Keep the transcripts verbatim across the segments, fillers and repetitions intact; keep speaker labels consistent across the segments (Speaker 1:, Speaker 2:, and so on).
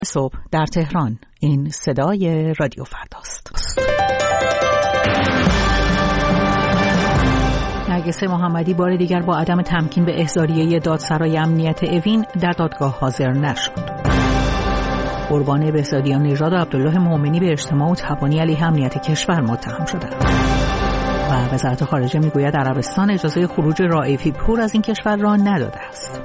Speaker 1: صبح در تهران. این صدای رادیو فرداست. نرگس محمدی بار دیگر با عدم تمکین به احضاریه دادسرای امنیت اوین در دادگاه حاضر نشد. قربان بهزادیان نژاد و عبدالله مومنی به اجتماع و تبانی علیه امنیت کشور متهم شدند. و وزارت خارجه میگوید عربستان اجازه خروج رائفی پور از این کشور را نداده است.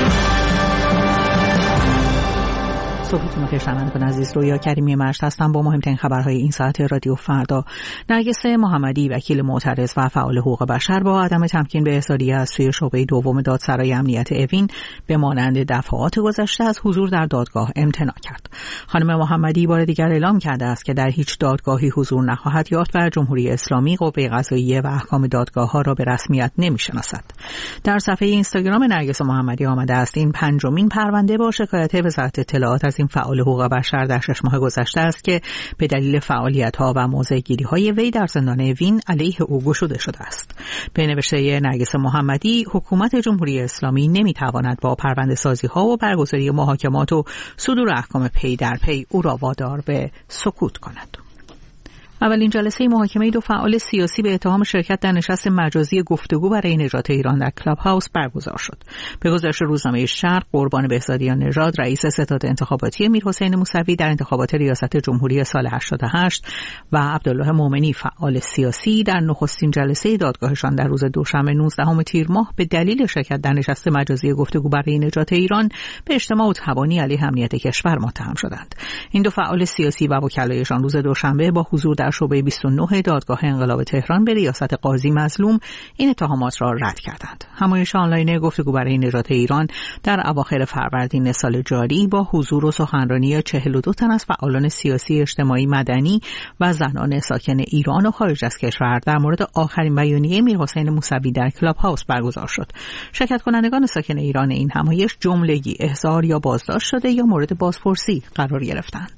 Speaker 1: صبحتون بخیر شنوندگان عزیز، رویا کریمی مشت هستم با مهمترین خبرهای این ساعت رادیو فردا. نرگس محمدی وکیل معترض و فعال حقوق بشر با عدم تمکین به احضاریه از سوی شعبه دوم دادسرای امنیت اوین به مانند دفعات گذشته از حضور در دادگاه امتناع کرد. خانم محمدی بار دیگر اعلام کرده است که در هیچ دادگاهی حضور نخواهد یافت و جمهوری اسلامی قوه قضاییه و احکام دادگاه‌ها را به رسمیت نمی‌شناسد. در صفحه اینستاگرام نرگس محمدی آمده است این پنجمین پرونده با شکایت وزارت اطلاعات از این فعال حقوق بشر در شش ماه گذشته است که به دلیل فعالیت‌ها و موضع‌گیری‌های وی در زندان اوین علیه او گشوده شده است. به نوشته نرگس محمدی، حکومت جمهوری اسلامی نمی‌تواند با پرونده‌سازی‌ها و برگزاری محاکمات و صدور احکام پی در پی او را وادار به سکوت کند. اولین جلسه محاکمه دو فعال سیاسی به اتهام شرکت در نشست مجازی گفتگو برای نجات ایران در کلاب هاوس برگزار شد. به گزارش روزنامه شرق، قربان بهزادیان نژاد رئیس ستاد انتخاباتی میرحسین موسوی در انتخابات ریاست جمهوری سال هشتاد و هشت و عبدالله مومنی فعال سیاسی در نخستین جلسه دادگاهشان در روز دوشنبه نوزدهم تیر ماه به دلیل شرکت در نشست مجازی گفتگو برای نجات ایران به اجتماع و تبانی علیه امنیت کشور متهم شدند. این دو فعال سیاسی و وکلایشان روز دوشنبه با حضور در شعبه بیست و نه دادگاه انقلاب تهران به ریاست قاضی مظلوم این اتهامات را رد کردند. همایش آنلاین گفتگو برای نجات ایران در اواخر فروردین سال جاری با حضور و سخنرانی چهل و دو تن از فعالان سیاسی، اجتماعی، مدنی و زنان ساکن ایران و خارج از کشور در مورد آخرین بیانیه میرحسین موسوی در کلاب هاوس برگزار شد. شرکت کنندگان ساکن ایران این همایش جملگی احضار یا بازداشت شده یا مورد بازپرسی قرار گرفتند.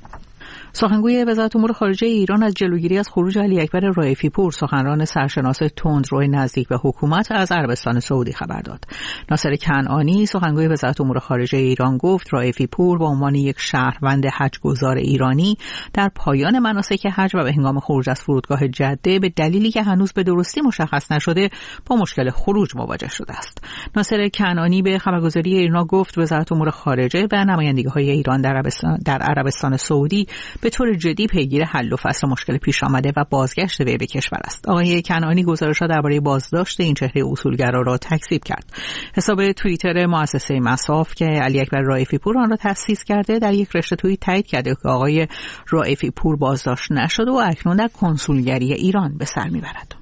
Speaker 1: سخنگوی وزارت امور خارجه ایران از جلوگیری از خروج علی اکبر رائفی پور، سخنران سرشناس تندرو نزدیک به حکومت، از عربستان سعودی خبر داد. ناصر کنعانی، سخنگوی وزارت امور خارجه ایران، گفت رائفی پور به عنوان یک شهروند حج‌گزار ایرانی در پایان مناسک حج و به هنگام خروج از فرودگاه جده به دلیلی که هنوز به درستی مشخص نشده با مشکل خروج مواجه شده است. ناصر کنعانی به خبرگزاری ایرنا گفت وزارت امور خارجه و نمایندگی‌های ایران در عربستان, در عربستان سعودی به طور جدی پیگیر حل و فصل مشکل پیش آمده و بازگشت وی به کشور است. آقای کنعانی گزارش‌ها درباره بازداشت این چهره اصولگرا را تکذیب کرد. حساب توییتر مؤسسه مصاف که علی اکبر رائفی پور آن را تأسیس کرده در یک رشته توییت تایید کرده که آقای رائفی پور بازداشت نشد و اکنون در کنسولگری ایران به سر میبرد.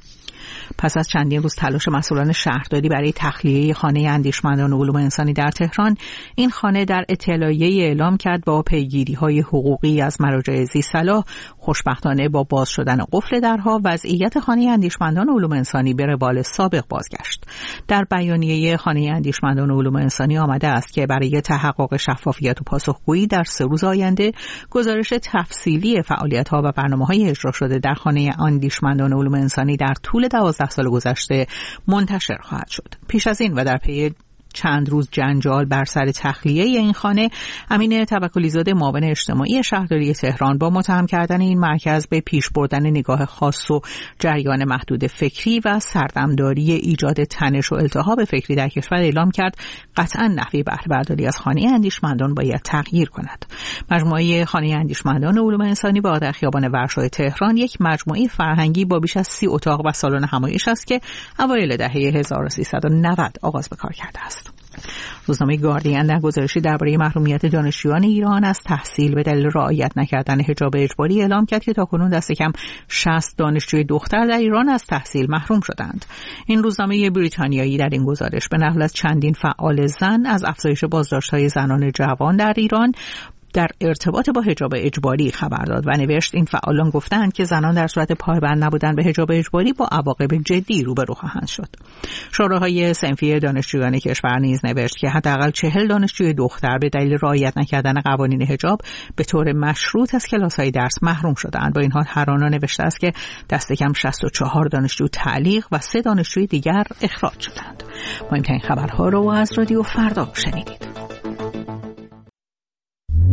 Speaker 1: پس از چندین روز تلاش مسئولان شهرداری برای تخلیه خانه اندیشمندان علوم انسانی در تهران، این خانه در اطلاعیه اعلام کرد با پیگیری‌های حقوقی از مراجع ذی‌صلاح خوشبختانه با باز شدن قفل درها وضعیت خانه اندیشمندان علوم انسانی به روال سابق بازگشت. در بیانیه خانه اندیشمندان علوم انسانی آمده است که برای تحقق شفافیت و پاسخگویی در سه روز آینده گزارش تفصیلی فعالیت‌ها و برنامه‌های اجرا شده در خانه اندیشمندان علوم انسانی در طول دوازده سال گذشته منتشر خواهد شد. پیش از این و در پی چند روز جنجال بر سر تخلیه این خانه، امین توکلی زاده معاون اجتماعی شهرداری تهران با متهم کردن این مرکز به پیش بردن نگاه خاص و جریان محدود فکری و سردمداری ایجاد تنش و التهاب فکری در کشور اعلام کرد قطعا نحوه بهره برداری از خانه اندیشمندان باید تغییر کند. مجموعه خانه اندیشمندان علوم انسانی با در خیابان ورشای تهران یک مجموعه فرهنگی با بیش از سی اتاق و سالن همایش است که اوایل دهه هزار و سیصد و نود آغاز به کار کرده است. روزنامه گاردین در گزارشی درباره محرومیت دانشجویان ایران از تحصیل به دلیل رعایت نکردن حجاب اجباری اعلام کرد که تاکنون دست کم شصت دانشجوی دختر در ایران از تحصیل محروم شدند. این روزنامه بریتانیایی در این گزارش به نقل از چندین فعال زن از افزایش بازداشت‌های زنان جوان در ایران در ارتباط با حجاب اجباری خبر داد و نوشت این فعالان گفتند که زنان در صورت پایبند نبودن به حجاب اجباری با عواقب جدی روبرو خواهند شد. شورای صنفی دانشجویان کشور نیز نوشت که حداقل چهل دانشجوی دختر به دلیل رعایت نکردن قوانین حجاب به طور مشروط از کلاس‌های درس محروم شدند. با این حال هرانا نوشته است که دست کم شصت و چهار دانشجو تعلیق و سه دانشجوی دیگر اخراج شدند. مهمترین خبرها رو از رادیو فردا شنیدید.